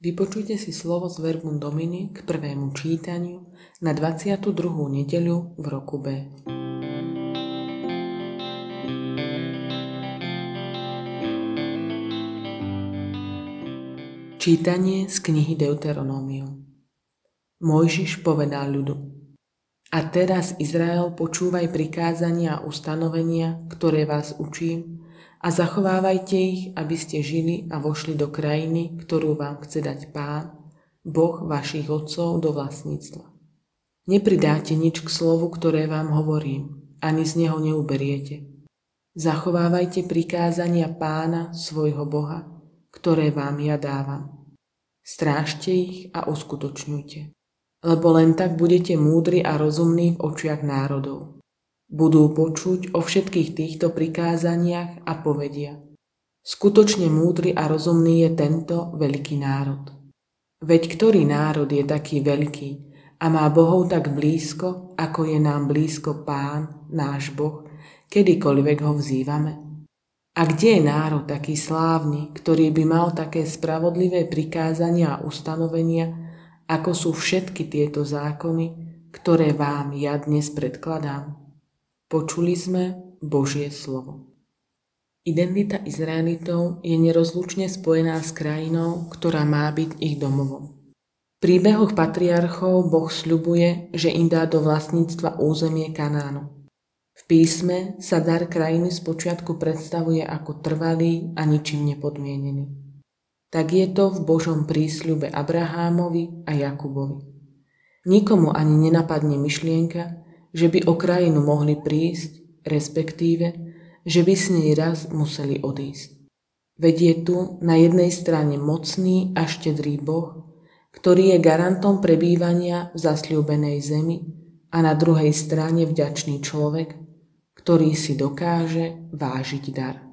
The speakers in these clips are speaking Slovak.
Vypočujte si slovo z Verbum Domini k prvému čítaniu na 22. nedeľu v roku B. Čítanie z knihy Deuteronómium. Mojžiš povedal ľudu: A teraz, Izrael, počúvaj prikázania a ustanovenia, ktoré vás učím, a zachovávajte ich, aby ste žili a vošli do krajiny, ktorú vám chce dať Pán, Boh vašich otcov, do vlastníctva. Nepridáte nič k slovu, ktoré vám hovorím, ani z neho neuberiete. Zachovávajte prikázania Pána, svojho Boha, ktoré vám ja dávam. Strážte ich a uskutočňujte, lebo len tak budete múdri a rozumní v očiach národov. Budú počuť o všetkých týchto prikázaniach a povedia: Skutočne múdry a rozumný je tento veľký národ. Veď ktorý národ je taký veľký a má bohov tak blízko, ako je nám blízko Pán, náš Boh, kedykoľvek ho vzývame? A kde je národ taký slávny, ktorý by mal také spravodlivé prikázania a ustanovenia, ako sú všetky tieto zákony, ktoré vám ja dnes predkladám? Počuli sme Božie slovo. Identita Izraelitov je nerozlučne spojená s krajinou, ktorá má byť ich domovom. V príbehoch patriarchov Boh sľubuje, že im dá do vlastníctva územie Kanánu. V písme sa dar krajiny spočiatku predstavuje ako trvalý a ničím nepodmienený. Tak je to v Božom prísľube Abrahámovi a Jakubovi. Nikomu ani nenapadne myšlienka, že by o krajinu mohli prísť, respektíve, že by s nej raz museli odísť. Veď je tu na jednej strane mocný a štedrý Boh, ktorý je garantom prebývania v zasľúbenej zemi, a na druhej strane vďačný človek, ktorý si dokáže vážiť dar.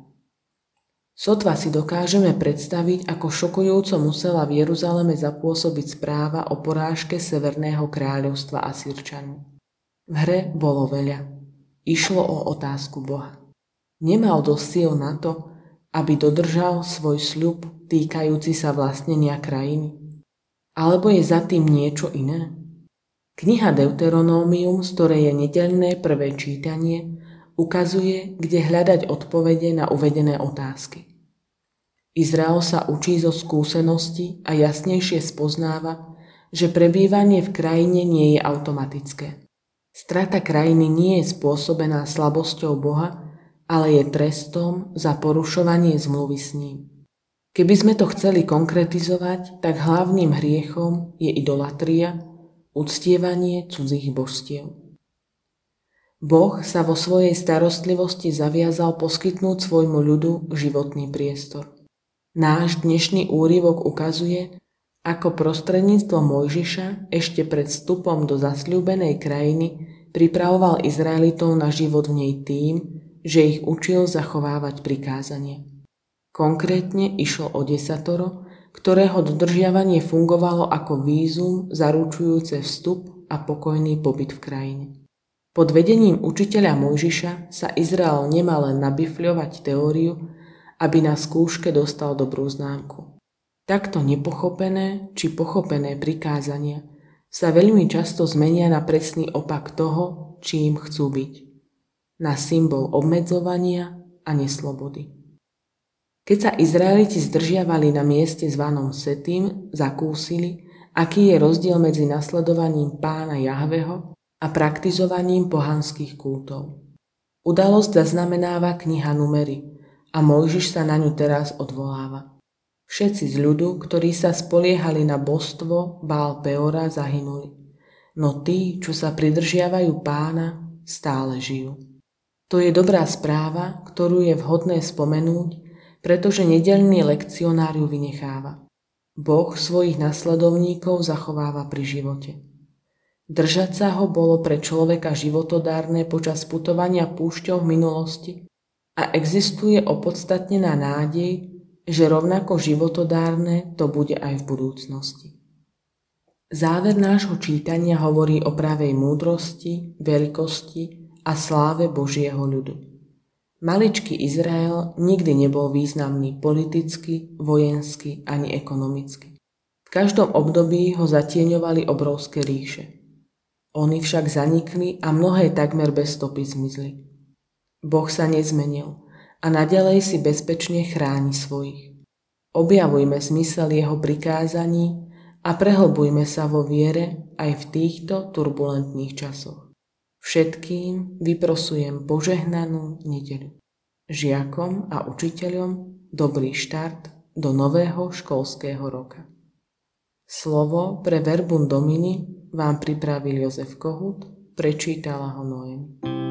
Sotva si dokážeme predstaviť, ako šokujúco musela v Jeruzaleme zapôsobiť správa o porážke Severného kráľovstva Asýrčanov. V hre bolo veľa. Išlo o otázku Boha. Nemal dosť síl na to, aby dodržal svoj sľub týkajúci sa vlastnenia krajiny? Alebo je za tým niečo iné? Kniha Deuteronómium, z ktorej je nedeľné prvé čítanie, ukazuje, kde hľadať odpovede na uvedené otázky. Izrael sa učí zo skúsenosti a jasnejšie spoznáva, že prebývanie v krajine nie je automatické. Strata krajiny nie je spôsobená slabosťou Boha, ale je trestom za porušovanie zmluvy s ním. Keby sme to chceli konkretizovať, tak hlavným hriechom je idolatria, uctievanie cudzích božstiev. Boh sa vo svojej starostlivosti zaviazal poskytnúť svojmu ľudu životný priestor. Náš dnešný úryvok ukazuje, ako prostredníctvom Mojžiša ešte pred vstupom do zasľúbenej krajiny pripravoval Izraelitov na život v nej tým, že ich učil zachovávať prikázanie. Konkrétne išlo o desatoro, ktorého dodržiavanie fungovalo ako vízum zaručujúce vstup a pokojný pobyt v krajine. Pod vedením učiteľa Mojžiša sa Izrael nemal len nabifľovať teóriu, aby na skúške dostal dobrú známku. Takto nepochopené či pochopené prikázania sa veľmi často zmenia na presný opak toho, čím chcú byť. Na symbol obmedzovania a neslobody. Keď sa Izraeliti zdržiavali na mieste zvanom Setim, zakúsili, aký je rozdiel medzi nasledovaním Pána Jahveho a praktizovaním pohanských kultov. Udalosť zaznamenáva kniha Númery a Mojžiš sa na ňu teraz odvoláva. Všetci z ľudu, ktorí sa spoliehali na božstvo Bál Peora, zahynuli, no tí, čo sa pridržiavajú Pána, stále žijú. To je dobrá správa, ktorú je vhodné spomenúť, pretože nedeľný lekcionár ju vynecháva. Boh svojich nasledovníkov zachováva pri živote. Držať sa ho bolo pre človeka životodárne počas putovania púšťou v minulosti a existuje opodstatnená nádej, že rovnako životodárne to bude aj v budúcnosti. Záver nášho čítania hovorí o pravej múdrosti, veľkosti a sláve Božieho ľudu. Maličký Izrael nikdy nebol významný politicky, vojensky ani ekonomicky. V každom období ho zatieňovali obrovské ríše. Oni však zanikli a mnohé takmer bez stopy zmizli. Boh sa nezmenil a naďalej si bezpečne chráni svojich. Objavujme zmysel jeho prikázaní a prehlbujme sa vo viere aj v týchto turbulentných časoch. Všetkým vyprosujem požehnanú nedeľu. Žiakom a učiteľom dobrý štart do nového školského roka. Slovo pre Verbum Domini vám pripravil Jozef Kohut, prečítala ho Noemi.